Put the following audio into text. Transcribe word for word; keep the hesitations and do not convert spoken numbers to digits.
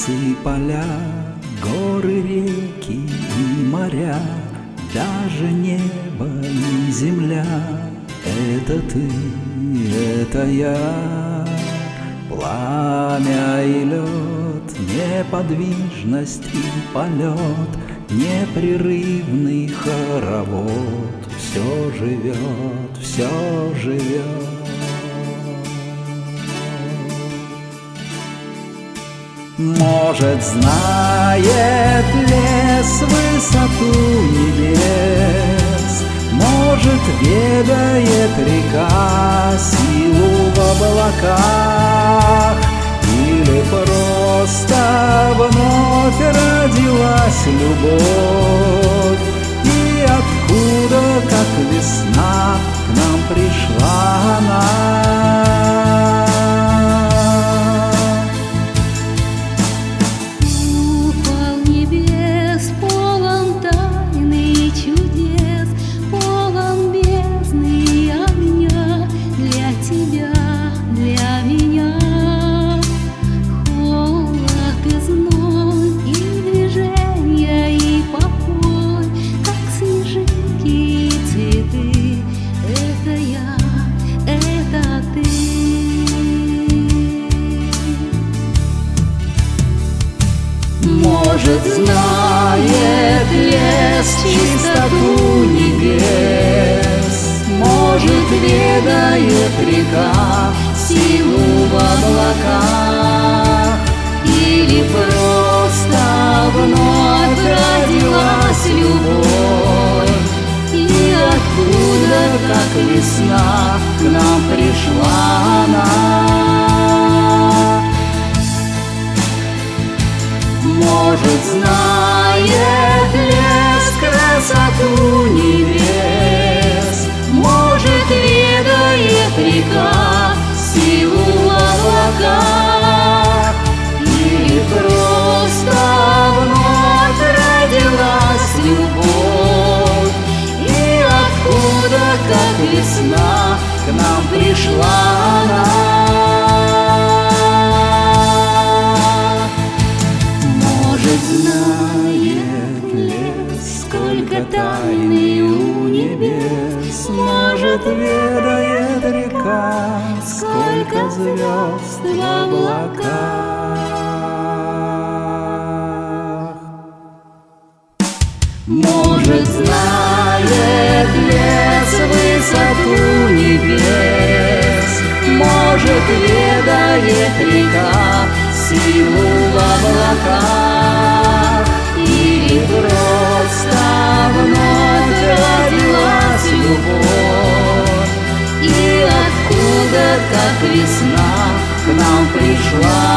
улицы, поля, горы, реки и моря, даже небо и земля — это ты, это я. Пламя и лед, неподвижность и полет, непрерывный хоровод. Все живет, все живет. Может, знает лес высоту небес, может, ведает река силу в облаках, или просто вновь родилась любовь, и откуда, как весна, к нам пришла она. Может, знает лес чистоту небес, может, ведает река силу в облаках, или просто вновь родилась любовь, и откуда, как весна, к нам пришла она. Может, знает лес красоту небес, может, ведает река силу в облаках, или просто вновь родилась любовь, и откуда, как весна, к нам пришла она. Знает лес, сколько тайны у небес, может, ведает река, сколько звезд в облаках. Может, знает лес высоту небес, может, ведает река силу в облаках, или просто вновь родилась любовь, и откуда, как весна, к нам пришла